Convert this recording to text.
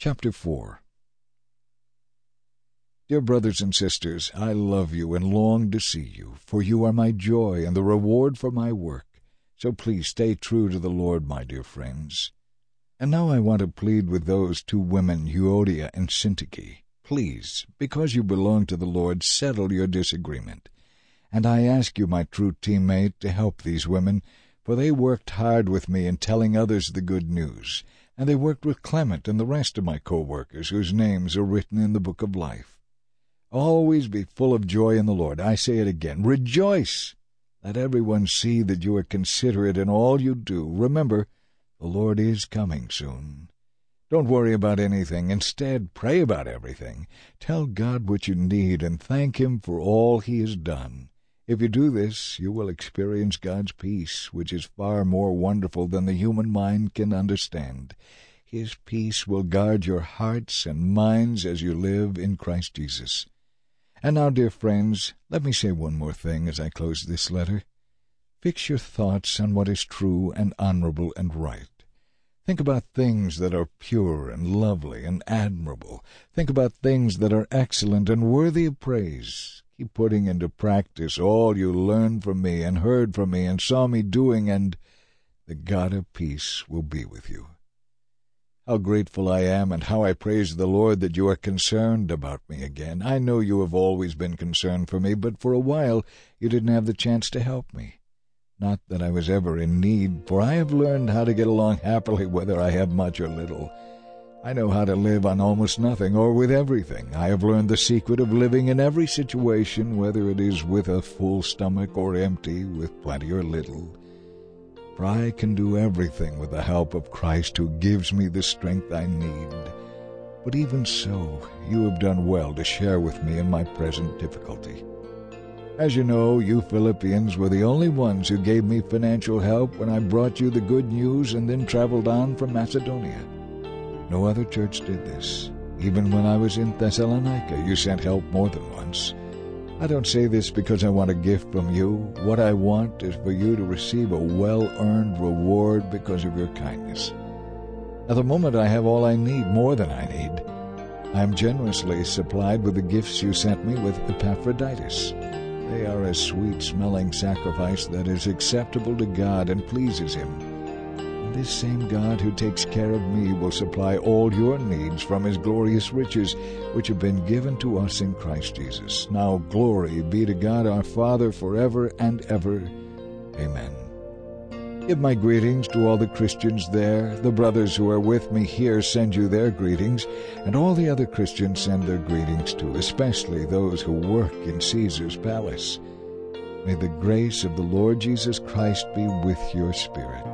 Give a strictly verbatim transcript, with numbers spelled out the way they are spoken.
Chapter four. Dear brothers and sisters, I love you and long to see you, for you are my joy and the reward for my work. So please stay true to the Lord, my dear friends. And now I want to plead with those two women, Euodia and Syntyche. Please, because you belong to the Lord, settle your disagreement. And I ask you, my true teammate, to help these women, for they worked hard with me in telling others the good news, and they worked with Clement and the rest of my co-workers whose names are written in the book of life. Always be full of joy in the Lord. I say it again, rejoice! Let everyone see that you are considerate in all you do. Remember, the Lord is coming soon. Don't worry about anything. Instead, pray about everything. Tell God what you need and thank Him for all He has done. If you do this, you will experience God's peace, which is far more wonderful than the human mind can understand. His peace will guard your hearts and minds as you live in Christ Jesus. And now, dear friends, let me say one more thing as I close this letter. Fix your thoughts on what is true and honorable and right. Think about things that are pure and lovely and admirable. Think about things that are excellent and worthy of praise. Keep putting into practice all you learned from me and heard from me and saw me doing, and the God of peace will be with you. How grateful I am, and how I praise the Lord that you are concerned about me again. I know you have always been concerned for me, but for a while you didn't have the chance to help me. Not that I was ever in need, for I have learned how to get along happily whether I have much or little. I know how to live on almost nothing or with everything. I have learned the secret of living in every situation, whether it is with a full stomach or empty, with plenty or little. For I can do everything with the help of Christ who gives me the strength I need. But even so, you have done well to share with me in my present difficulty. As you know, you Philippians were the only ones who gave me financial help when I brought you the good news and then traveled on from Macedonia. No other church did this. Even when I was in Thessalonica, you sent help more than once. I don't say this because I want a gift from you. What I want is for you to receive a well-earned reward because of your kindness. At the moment I have all I need, more than I need. I am generously supplied with the gifts you sent me with Epaphroditus. They are a sweet-smelling sacrifice that is acceptable to God and pleases Him. And this same God who takes care of me will supply all your needs from His glorious riches, which have been given to us in Christ Jesus. Now glory be to God our Father forever and ever. Amen. Give my greetings to all the Christians there. The brothers who are with me here send you their greetings, and all the other Christians send their greetings too, especially those who work in Caesar's palace. May the grace of the Lord Jesus Christ be with your spirit.